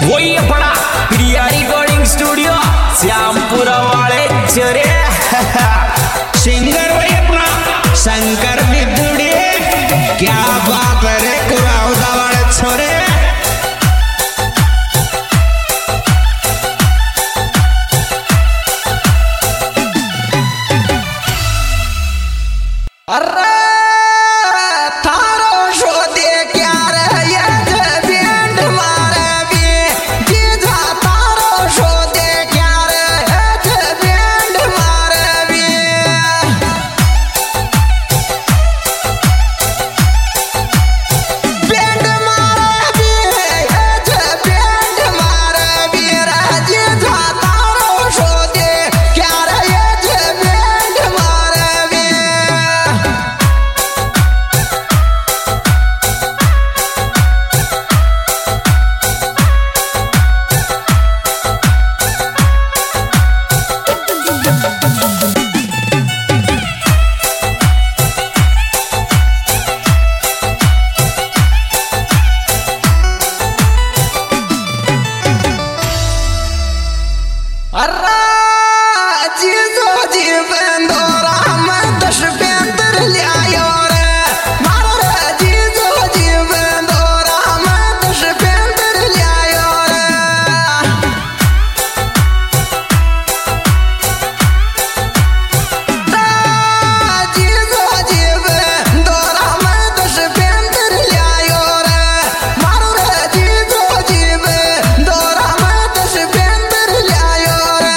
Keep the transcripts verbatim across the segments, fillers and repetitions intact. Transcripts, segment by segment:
वही अपना Priya recording studio Shyampura वाले चरे सिंगर वही अपना शंकर बिदुड़ी। क्या बात है रे कुराउदा वाले छोरे। अरे थारो शो दे क्या रे ये बैंड मारे भी जीजा थारो शो दे क्या रे ये बैंड मारे भी बैंड मारे भी ये बैंड मारे भी रे जीजा थारो शो दे क्या रे ये बैंड मारे भी अरे जीजो जी बंदोरा मैं दश बेंदर लियायो रे मारो रे जीजो जी बंदोरा मैं दश बेंदर लियायो रे जीजो जी बंदोरा मैं दश बेंदर लियायो रे मारो रे जीजो जी बंदोरा मैं दश बेंदर लियायो रे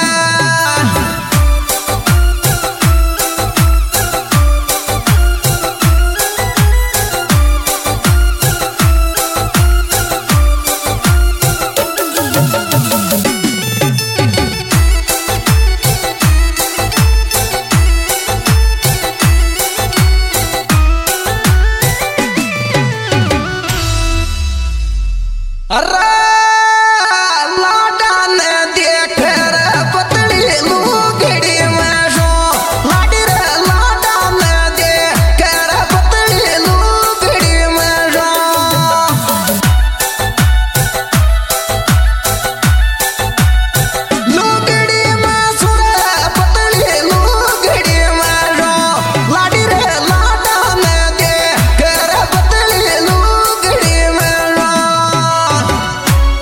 अरे लाडा ने देख रे पतली लुगड़ी में शो लाडी रे लाडा ने देख रे पतली लुगड़ी में शो लुगड़ी में सुरे पतली लुगड़ी में शो लाडी रे लाडा ने देख रे पतली लुगड़ी में शो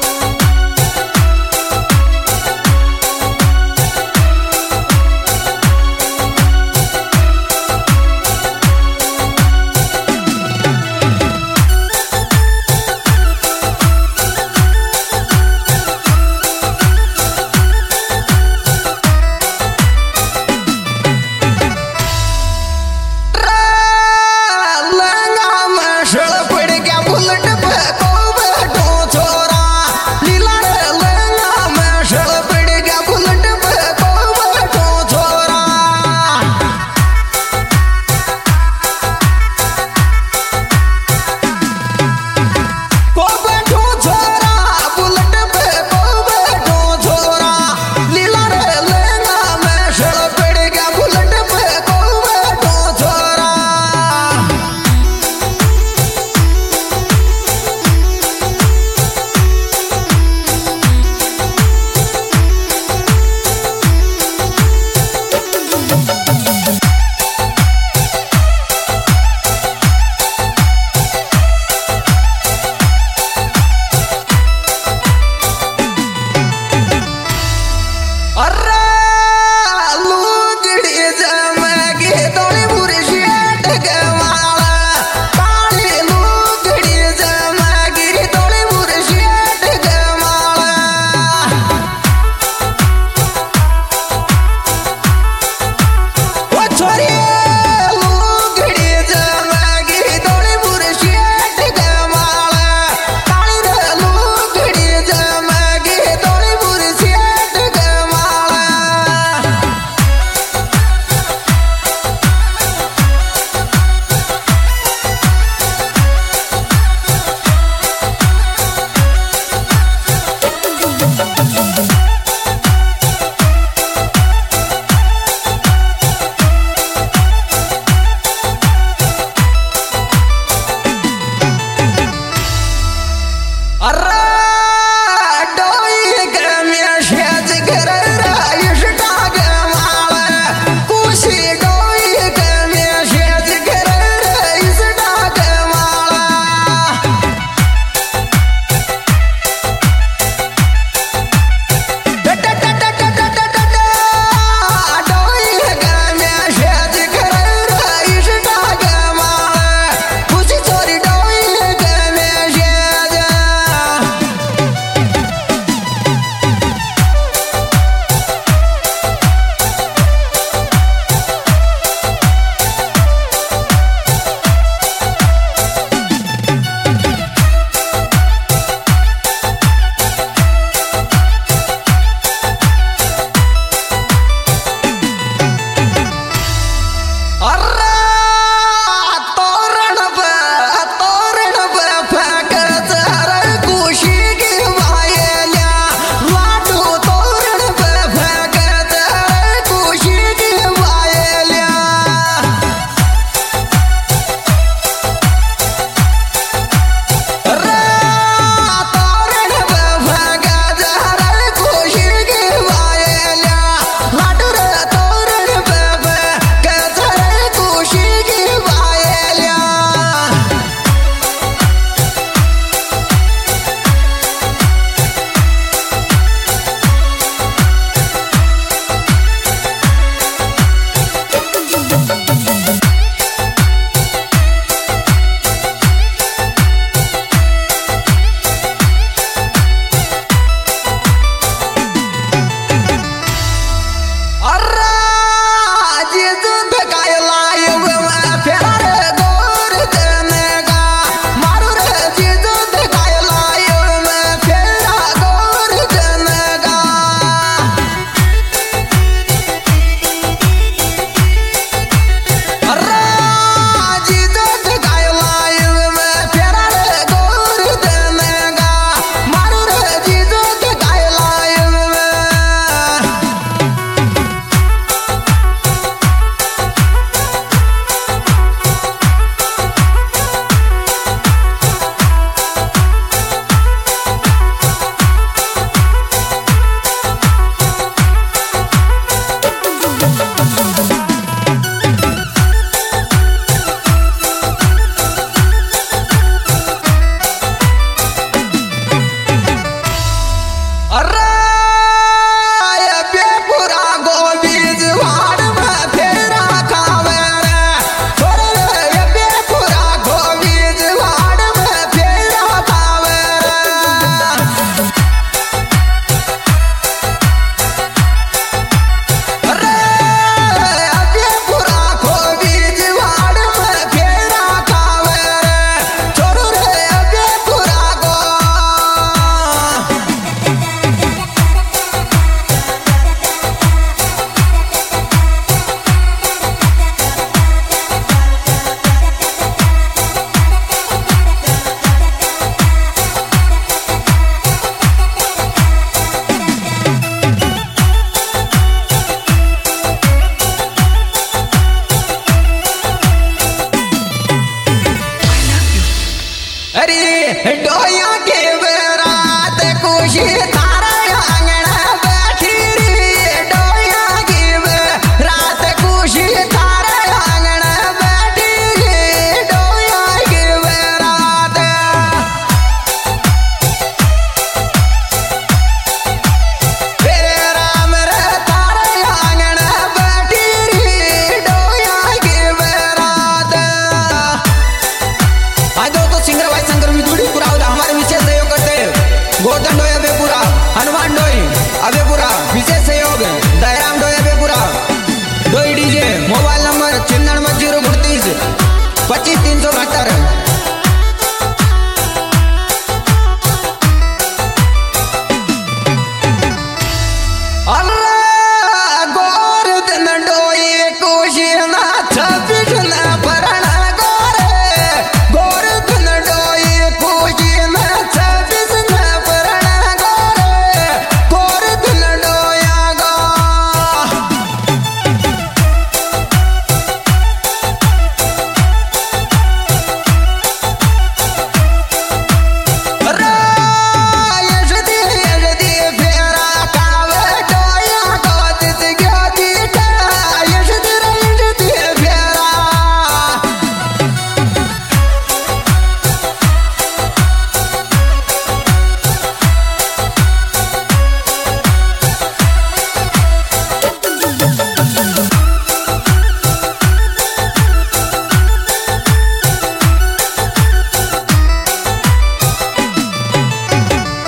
गोवर्धन डोई अबेपुरा, हनुमान डोई अबेपुरा, विशेष सहयोग Dayaram Doi Abepura, Doi DJ. Mobile number छिन्नवे जीरो उनतीस पच्चीस तीन सौ बहत्तर।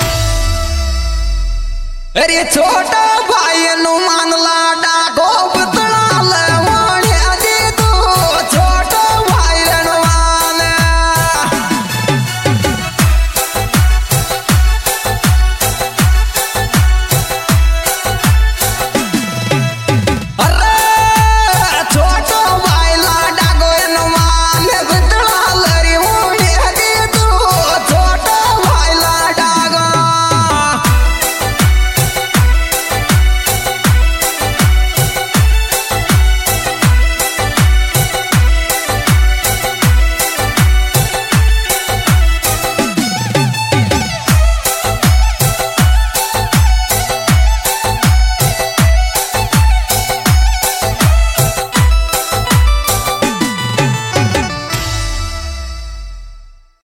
अरे छोटा भाई नु मान लाडा गोप